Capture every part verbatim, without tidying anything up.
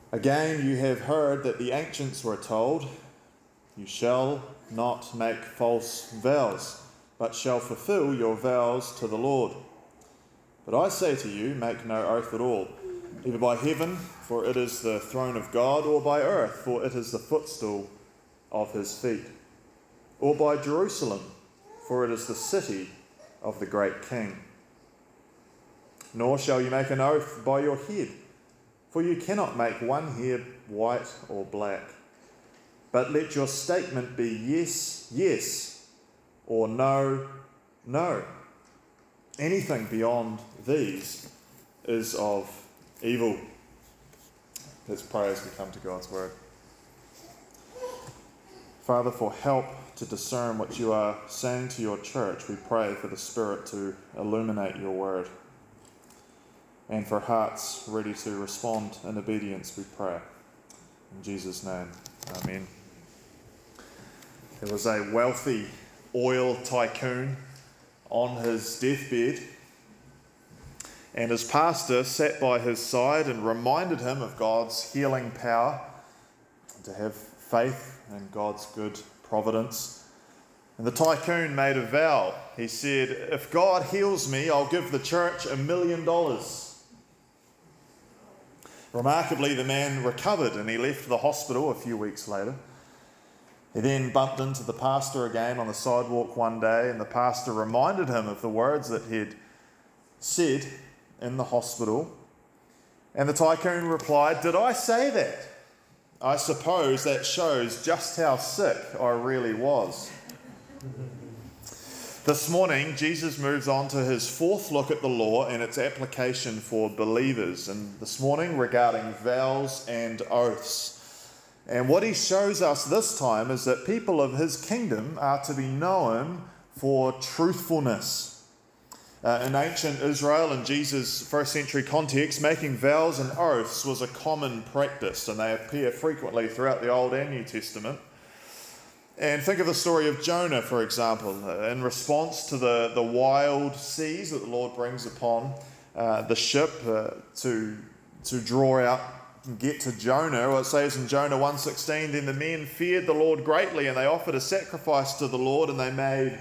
Again, you have heard that the ancients were told, you shall not make false vows, but shall fulfill your vows to the Lord. But I say to you, make no oath at all, either by heaven, for it is the throne of God, or by earth, for it is the footstool of his feet, or by Jerusalem, for it is the city of the great King. Nor shall you make an oath by your head, for you cannot make one hair white or black. But let your statement be yes, yes, or no, no. Anything beyond these is of evil. Let's pray as we come to God's word. Father, for help to discern what you are saying to your church, we pray for the Spirit to illuminate your word. And for hearts ready to respond in obedience, we pray. In Jesus' name, amen. There was a wealthy oil tycoon on his deathbed, and his pastor sat by his side and reminded him of God's healing power, to have faith in God's good providence. And the tycoon made a vow. He said, if God heals me, I'll give the church a million dollars. Remarkably, the man recovered and he left the hospital a few weeks later. He then bumped into the pastor again on the sidewalk one day, and the pastor reminded him of the words that he'd said in the hospital. And the tycoon replied, did I say that? I suppose that shows just how sick I really was. This morning, Jesus moves on to his fourth look at the law and its application for believers. And this morning, regarding vows and oaths. And what he shows us this time is that people of his kingdom are to be known for truthfulness. Uh, in ancient Israel, in Jesus' first century context, making vows and oaths was a common practice, and they appear frequently throughout the Old and New Testament. And think of the story of Jonah, for example. In response to the, the wild seas that the Lord brings upon uh, the ship uh, to, to draw out and get to Jonah, well, it says in Jonah one sixteen, then the men feared the Lord greatly, and they offered a sacrifice to the Lord, and they made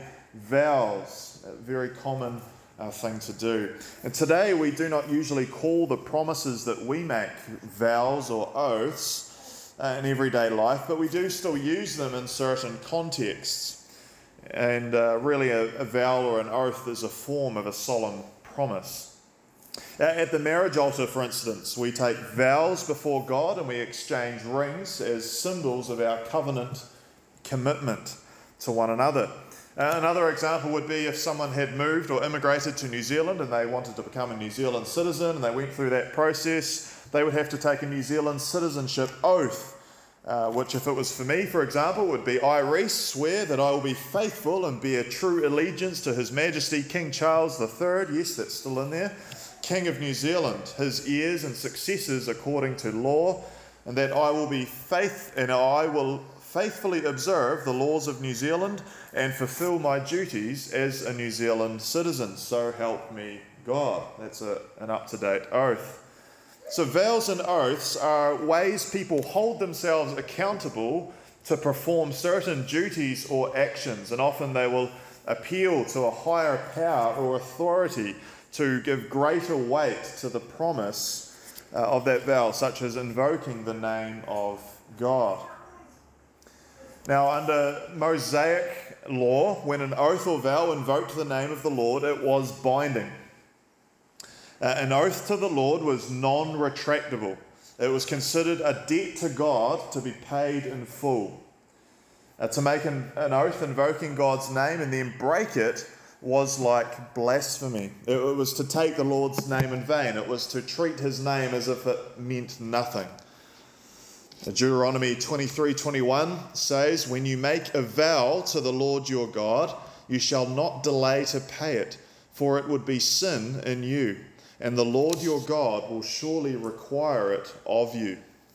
vows. A very common uh, thing to do. And today we do not usually call the promises that we make vows or oaths Uh, in everyday life, but we do still use them in certain contexts. And uh, really a, a vow or an oath is a form of a solemn promise. Uh, at the marriage altar, for instance, we take vows before God and we exchange rings as symbols of our covenant commitment to one another. Uh, another example would be if someone had moved or immigrated to New Zealand and they wanted to become a New Zealand citizen and they went through that process, they would have to take a New Zealand citizenship oath, uh, which if it was for me, for example, would be, I, Reese, swear that I will be faithful and bear true allegiance to His Majesty King Charles the Third, yes, that's still in there, King of New Zealand, his heirs and successors according to law, and that I will be faith and I will faithfully observe the laws of New Zealand and fulfill my duties as a New Zealand citizen. So help me God. That's a, an up-to-date oath. So vows and oaths are ways people hold themselves accountable to perform certain duties or actions, and often they will appeal to a higher power or authority to give greater weight to the promise uh, of that vow, such as invoking the name of God. Now, under Mosaic law, when an oath or vow invoked the name of the Lord, it was binding. Uh, an oath to the Lord was non-retractable. It was considered a debt to God to be paid in full. Uh, to make an, an oath invoking God's name and then break it was like blasphemy. It, it was to take the Lord's name in vain. It was to treat his name as if it meant nothing. Deuteronomy twenty-three twenty-one says, when you make a vow to the Lord your God, you shall not delay to pay it, for it would be sin in you, and the Lord your God will surely require it of you.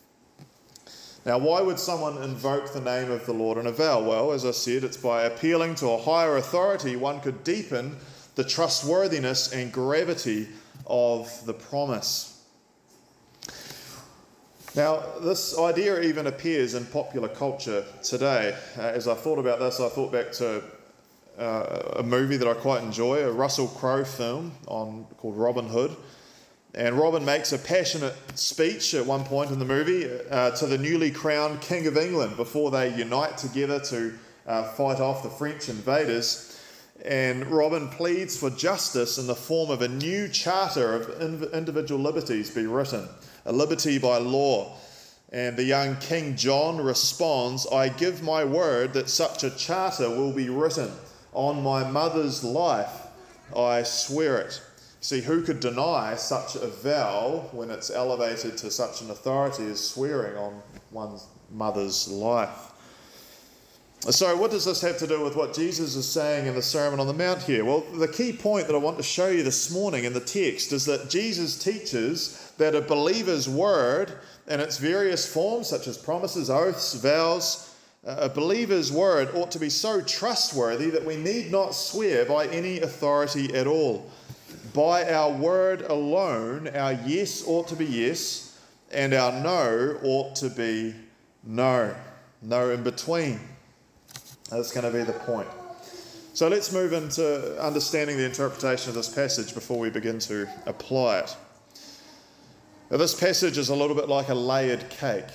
Now, why would someone invoke the name of the Lord in a vow? Well, as I said, it's by appealing to a higher authority. One could deepen the trustworthiness and gravity of the promise. Now, this idea even appears in popular culture today. Uh, as I thought about this, I thought back to uh, a movie that I quite enjoy, a Russell Crowe film on called Robin Hood. And Robin makes a passionate speech at one point in the movie uh, to the newly crowned King of England before they unite together to uh, fight off the French invaders. And Robin pleads for justice in the form of a new charter of in- individual liberties be written, a liberty by law. And the young King John responds, "I give my word that such a charter will be written. On my mother's life, I swear it." See, who could deny such a vow when it's elevated to such an authority as swearing on one's mother's life? So what does this have to do with what Jesus is saying in the Sermon on the Mount here? Well, the key point that I want to show you this morning in the text is that Jesus teaches that a believer's word in its various forms, such as promises, oaths, vows, a believer's word ought to be so trustworthy that we need not swear by any authority at all. By our word alone, our yes ought to be yes, and our no ought to be no. No in between. That's going to be the point. So let's move into understanding the interpretation of this passage before we begin to apply it. Now, this passage is a little bit like a layered cake.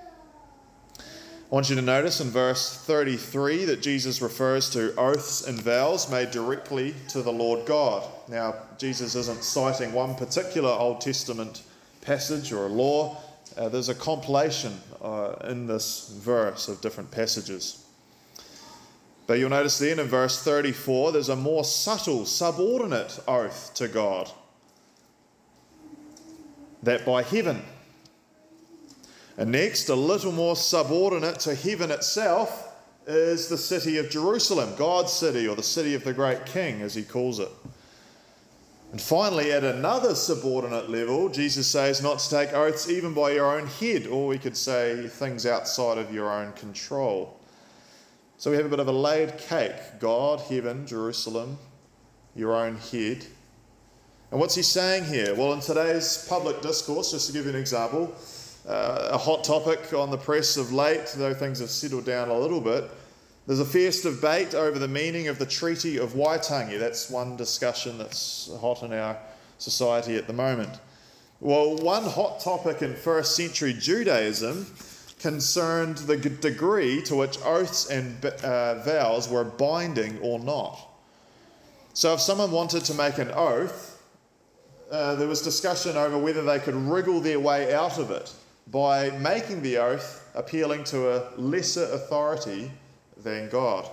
I want you to notice in verse thirty-three that Jesus refers to oaths and vows made directly to the Lord God. Now, Jesus isn't citing one particular Old Testament passage or a law. Uh, there's a compilation uh, in this verse of different passages. But you'll notice then in verse thirty-four, there's a more subtle, subordinate oath to God. That by heaven. And next, a little more subordinate to heaven itself is the city of Jerusalem, God's city, or the city of the great king, as he calls it. And finally, at another subordinate level, Jesus says not to take oaths even by your own head, or we could say things outside of your own control. So we have a bit of a layered cake. God, heaven, Jerusalem, your own head. And what's he saying here? Well, in today's public discourse, just to give you an example, Uh, a hot topic on the press of late, though things have settled down a little bit. There's a fierce debate over the meaning of the Treaty of Waitangi. That's one discussion that's hot in our society at the moment. Well, one hot topic in first century Judaism concerned the degree to which oaths and uh, vows were binding or not. So if someone wanted to make an oath, uh, there was discussion over whether they could wriggle their way out of it by making the oath appealing to a lesser authority than God.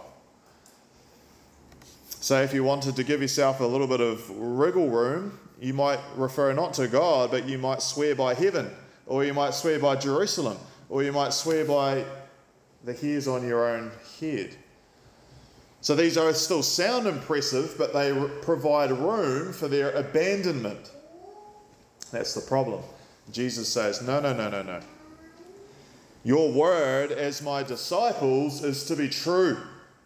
So if you wanted to give yourself a little bit of wriggle room, you might refer not to God, but you might swear by heaven, or you might swear by Jerusalem, or you might swear by the hairs on your own head. So these oaths still sound impressive, but they provide room for their abandonment. That's the problem. Jesus says, no, no, no, no, no. Your word as my disciples is to be true.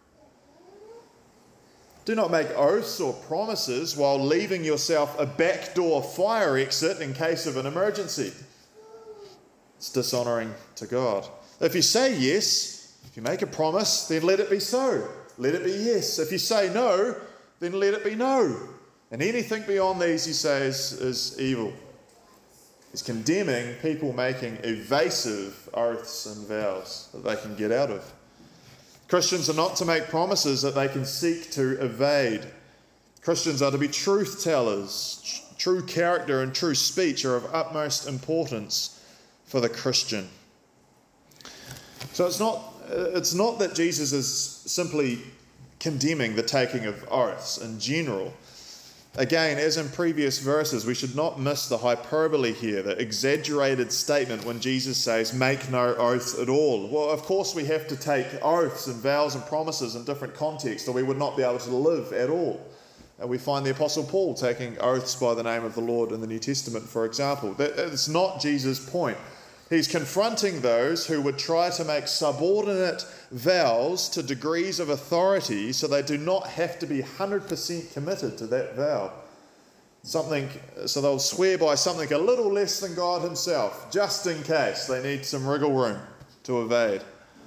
Do not make oaths or promises while leaving yourself a backdoor fire exit in case of an emergency. It's dishonouring to God. If you say yes, if you make a promise, then let it be so. Let it be yes. If you say no, then let it be no. And anything beyond these, he says, is evil. He's condemning people making evasive oaths and vows that they can get out of. Christians are not to make promises that they can seek to evade. Christians are to be truth tellers. True character and true speech are of utmost importance for the Christian. So it's not, it's not that Jesus is simply condemning the taking of oaths in general. Again, as in previous verses, we should not miss the hyperbole here, the exaggerated statement when Jesus says, make no oaths at all. Well, of course we have to take oaths and vows and promises in different contexts, or we would not be able to live at all. And we find the Apostle Paul taking oaths by the name of the Lord in the New Testament, for example. That, that's not Jesus' point. He's confronting those who would try to make subordinate vows to degrees of authority so they do not have to be one hundred percent committed to that vow. Something, so they'll swear by something a little less than God himself, just in case they need some wriggle room to evade.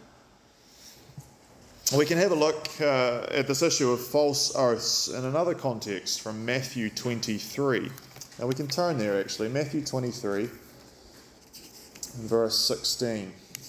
We can have a look uh, at this issue of false oaths in another context from Matthew twenty-three. Now we can turn there actually, Matthew twenty-three, verse sixteen.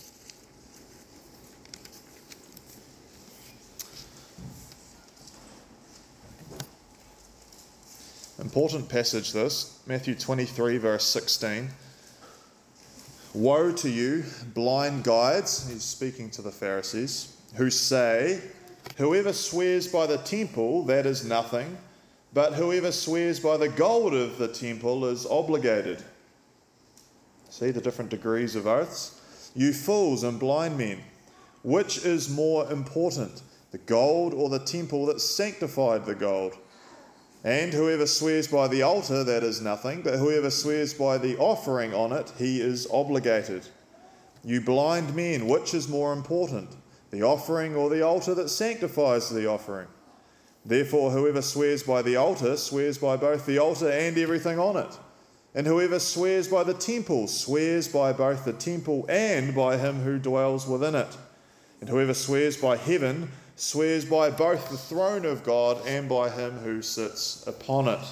Important passage this, Matthew twenty-three, verse sixteen. Woe to you, blind guides, he's speaking to the Pharisees, who say, whoever swears by the temple, that is nothing, but whoever swears by the gold of the temple is obligated. See the different degrees of oaths? You fools and blind men, which is more important, the gold or the temple that sanctified the gold? And whoever swears by the altar, that is nothing, but whoever swears by the offering on it, he is obligated. You blind men, which is more important, the offering or the altar that sanctifies the offering? Therefore, whoever swears by the altar swears by both the altar and everything on it. And whoever swears by the temple swears by both the temple and by him who dwells within it. And whoever swears by heaven swears by both the throne of God and by him who sits upon it.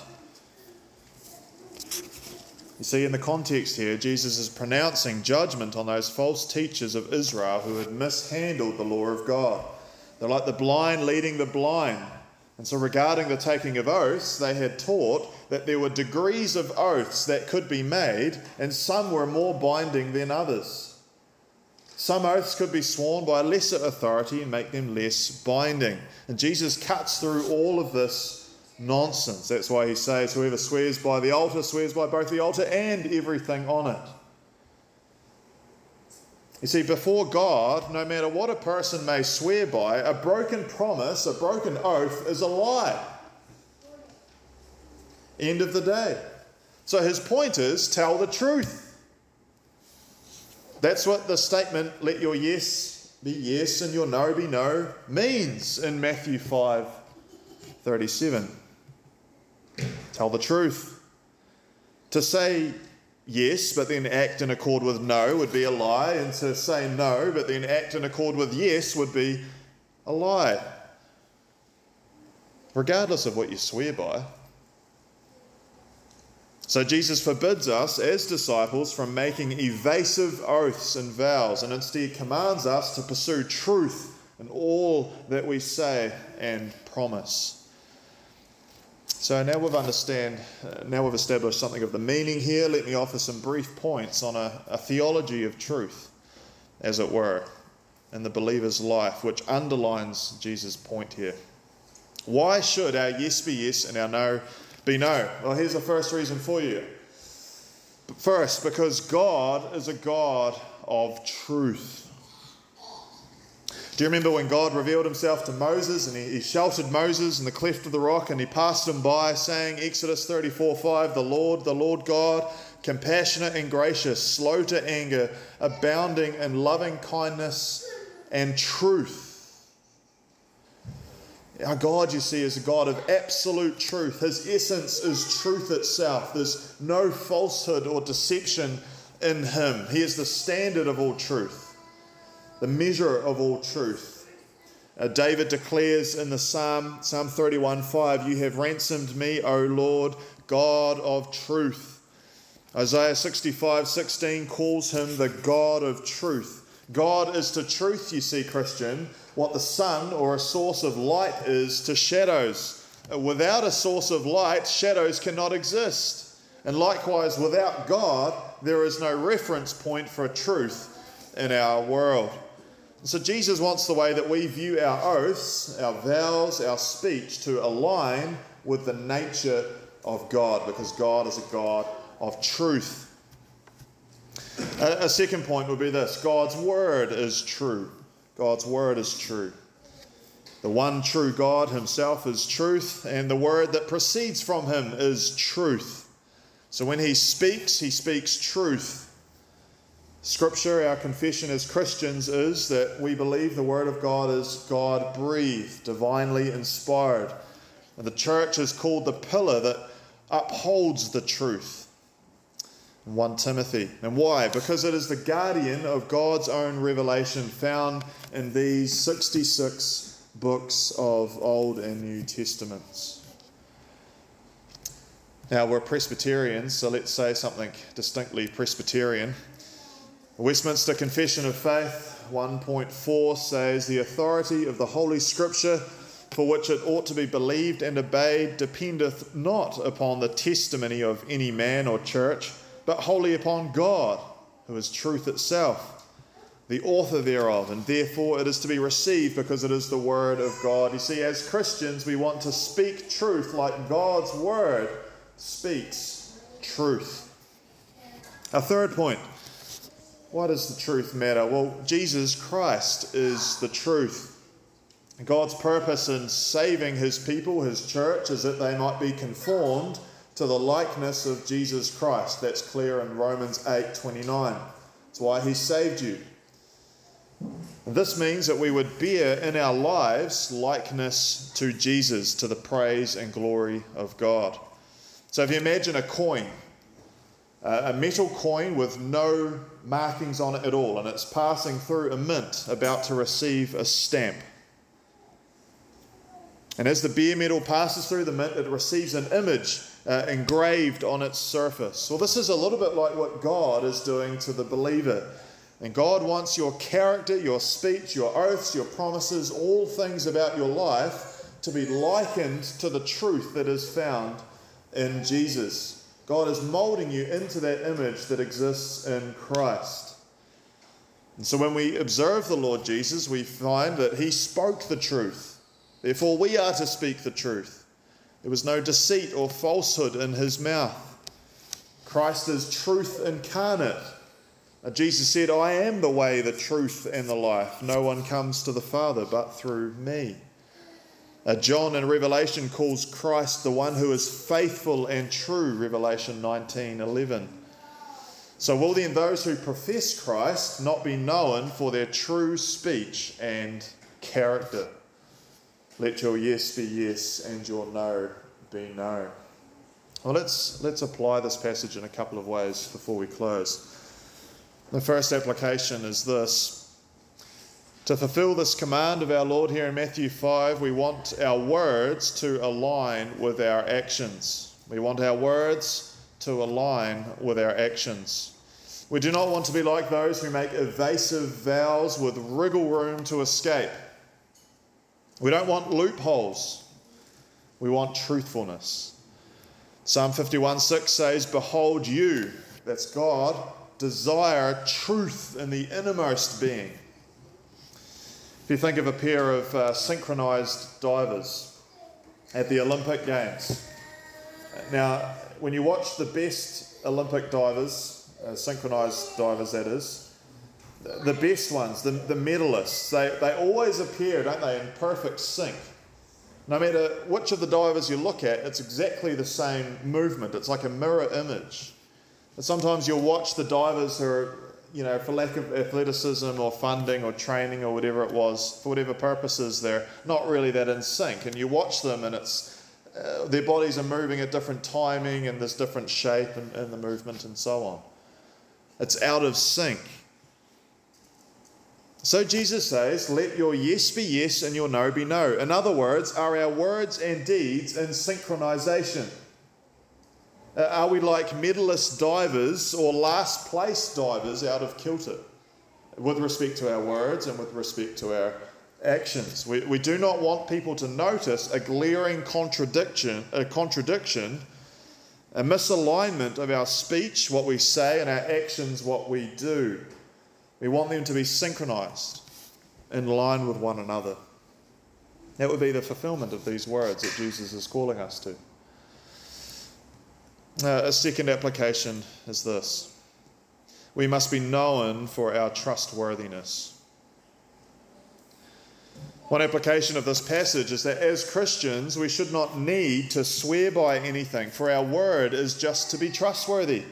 You see, in the context here, Jesus is pronouncing judgment on those false teachers of Israel who had mishandled the law of God. They're like the blind leading the blind. And so regarding the taking of oaths, they had taught that there were degrees of oaths that could be made, and some were more binding than others. Some oaths could be sworn by a lesser authority and make them less binding. And Jesus cuts through all of this nonsense. That's why he says, whoever swears by the altar swears by both the altar and everything on it. You see, before God, no matter what a person may swear by, a broken promise, a broken oath is a lie. End of the day. So his point is, tell the truth. That's what the statement, let your yes be yes and your no be no, means in Matthew five thirty-seven. Tell the truth. To say yes but then act in accord with no would be a lie, and to say no but then act in accord with yes would be a lie. Regardless of what you swear by. So Jesus forbids us as disciples from making evasive oaths and vows, and instead commands us to pursue truth in all that we say and promise. So now we've understand, uh, now we've established something of the meaning here. Let me offer some brief points on a, a theology of truth, as it were, in the believer's life, which underlines Jesus' point here. Why should our yes be yes and our no be no? Well, here's the first reason for you. First, because God is a God of truth. Do you remember when God revealed himself to Moses, and he, he sheltered Moses in the cleft of the rock, and he passed him by, saying, Exodus thirty-four five, the Lord, the Lord God, compassionate and gracious, slow to anger, abounding in loving kindness and truth. Our God, you see, is a God of absolute truth. His essence is truth itself. There's no falsehood or deception in him. He is the standard of all truth, the measure of all truth. Uh, David declares in the Psalm, Psalm thirty-one five, you have ransomed me, O Lord, God of truth. Isaiah sixty-five sixteen calls him the God of truth. God is to truth, you see, Christian, what the sun or a source of light is to shadows. Without a source of light, shadows cannot exist. And likewise, without God, there is no reference point for truth in our world. So Jesus wants the way that we view our oaths, our vows, our speech to align with the nature of God, because God is a God of truth. A, a second point would be this: God's word is true. God's word is true. The one true God himself is truth, and the word that proceeds from him is truth. So when he speaks, he speaks truth. Scripture, our confession as Christians, is that we believe the word of God is God-breathed, divinely inspired. And the church is called the pillar that upholds the truth. First Timothy. And why? Because it is the guardian of God's own revelation found in these sixty-six books of Old and New Testaments. Now, we're Presbyterians, so let's say something distinctly Presbyterian. The Westminster Confession of Faith one point four says, "The authority of the Holy Scripture, for which it ought to be believed and obeyed, dependeth not upon the testimony of any man or church, but wholly upon God, who is truth itself, the author thereof, and therefore it is to be received because it is the word of God." You see, as Christians, we want to speak truth like God's word speaks truth. Our third point, why does the truth matter? Well, Jesus Christ is the truth. God's purpose in saving his people, his church, is that they might be conformed to the likeness of Jesus Christ. That's clear in Romans eight twenty-nine. That's why he saved you. And this means that we would bear in our lives likeness to Jesus, to the praise and glory of God. So if you imagine a coin, uh, a metal coin with no markings on it at all, and it's passing through a mint about to receive a stamp. And as the bare metal passes through the mint, it receives an image uh, engraved on its surface. Well, this is a little bit like what God is doing to the believer. And God wants your character, your speech, your oaths, your promises, all things about your life to be likened to the truth that is found in Jesus. God is molding you into that image that exists in Christ. And so when we observe the Lord Jesus, we find that he spoke the truth. Therefore, we are to speak the truth. There was no deceit or falsehood in his mouth. Christ is truth incarnate. Jesus said, "I am the way, the truth, and the life. No one comes to the Father but through me." Uh, John in Revelation calls Christ the one who is faithful and true, Revelation nineteen eleven. So will then those who profess Christ not be known for their true speech and character? Let your yes be yes and your no be no. Well, let's, let's apply this passage in a couple of ways before we close. The first application is this. To fulfill this command of our Lord here in Matthew five, we want our words to align with our actions. We want our words to align with our actions. We do not want to be like those who make evasive vows with wriggle room to escape. We don't want loopholes. We want truthfulness. Psalm fifty-one six says, "Behold you," that's God, "desire truth in the innermost being." If you think of a pair of uh, synchronized divers at the Olympic Games. Now, when you watch the best Olympic divers, uh, synchronized divers that is, the best ones, the, the medalists, they, they always appear, don't they, in perfect sync. No matter which of the divers you look at, it's exactly the same movement. It's like a mirror image. But sometimes you'll watch the divers who are, you know, for lack of athleticism or funding or training or whatever it was, for whatever purposes, they're not really that in sync. And you watch them and it's uh, their bodies are moving at different timing and there's different shape in, in the movement and so on. It's out of sync. So Jesus says, let your yes be yes and your no be no. In other words, are our words and deeds in synchronization? Uh, are we like medalist divers or last place divers out of kilter with respect to our words and with respect to our actions? We, we do not want people to notice a glaring contradiction, a contradiction, a misalignment of our speech, what we say, and our actions, what we do. We want them to be synchronized in line with one another. That would be the fulfillment of these words that Jesus is calling us to. Uh, a second application is this. We must be known for our trustworthiness. One application of this passage is that as Christians, we should not need to swear by anything, for our word is just to be trustworthy.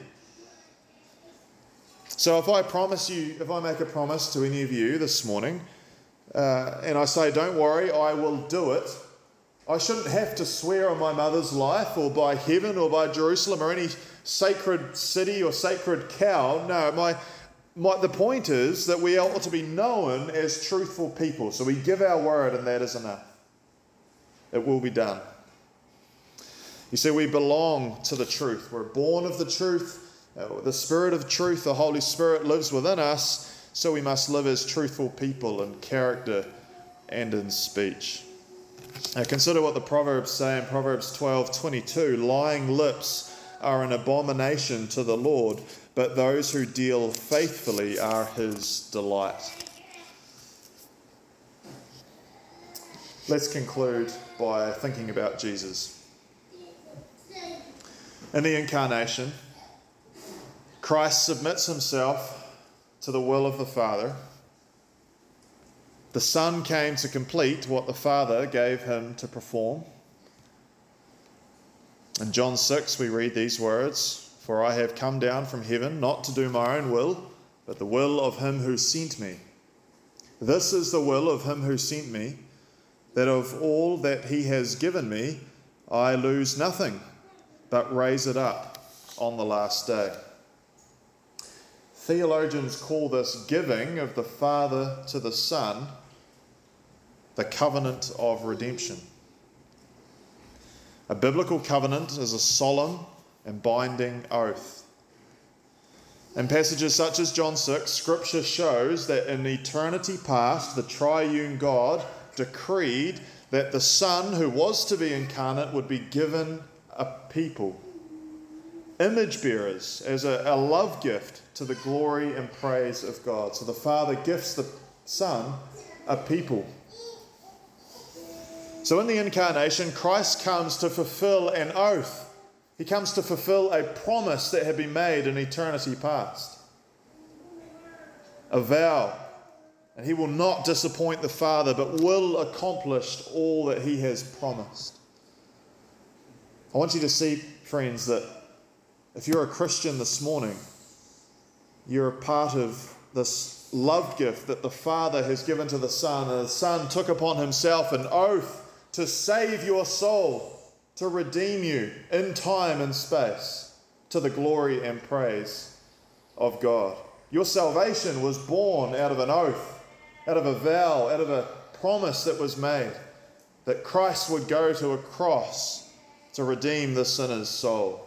So if I promise you, if I make a promise to any of you this morning, uh, and I say, don't worry, I will do it, I shouldn't have to swear on my mother's life or by heaven or by Jerusalem or any sacred city or sacred cow. No, my, my, the point is that we ought to be known as truthful people. So we give our word and that is enough. It will be done. You see, we belong to the truth. We're born of the truth. Uh, the Spirit of truth, the Holy Spirit, lives within us. So we must live as truthful people in character and in speech. Now consider what the Proverbs say in Proverbs twelve twenty-two. Lying lips are an abomination to the Lord, but those who deal faithfully are his delight. Let's conclude by thinking about Jesus. In the incarnation, Christ submits himself to the will of the Father. The Son came to complete what the Father gave him to perform. In John six we read these words, "For I have come down from heaven not to do my own will, but the will of him who sent me. This is the will of him who sent me, that of all that he has given me, I lose nothing, but raise it up on the last day." Theologians call this giving of the Father to the Son the covenant of redemption. A biblical covenant is a solemn and binding oath. In passages such as John six, Scripture shows that in eternity past, the triune God decreed that the Son who was to be incarnate would be given a people, image bearers, as a, a love gift to the glory and praise of God. So the Father gifts the Son a people. So in the incarnation, Christ comes to fulfill an oath. He comes to fulfill a promise that had been made in eternity past. A vow. And he will not disappoint the Father, but will accomplish all that he has promised. I want you to see, friends, that if you're a Christian this morning, you're a part of this love gift that the Father has given to the Son. And the Son took upon himself an oath to save your soul, to redeem you in time and space, to the glory and praise of God. Your salvation was born out of an oath, out of a vow, out of a promise that was made, that Christ would go to a cross to redeem the sinner's soul.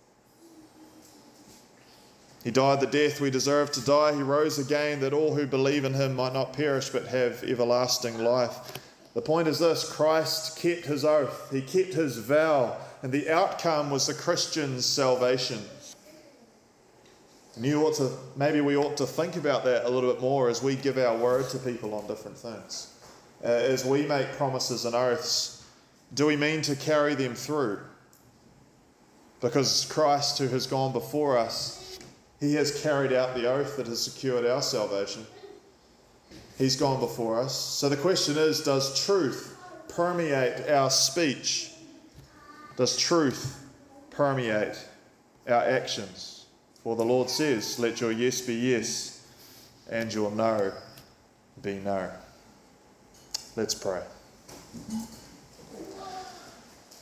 He died the death we deserve to die. He rose again that all who believe in him might not perish but have everlasting life. The point is this: Christ kept his oath. He kept his vow. And the outcome was the Christian's salvation. And you ought to, maybe we ought to think about that a little bit more as we give our word to people on different things. Uh, as we make promises and oaths, do we mean to carry them through? Because Christ, who has gone before us, he has carried out the oath that has secured our salvation. He's gone before us. So the question is, does truth permeate our speech? Does truth permeate our actions? For the Lord says, let your yes be yes and your no be no. Let's pray.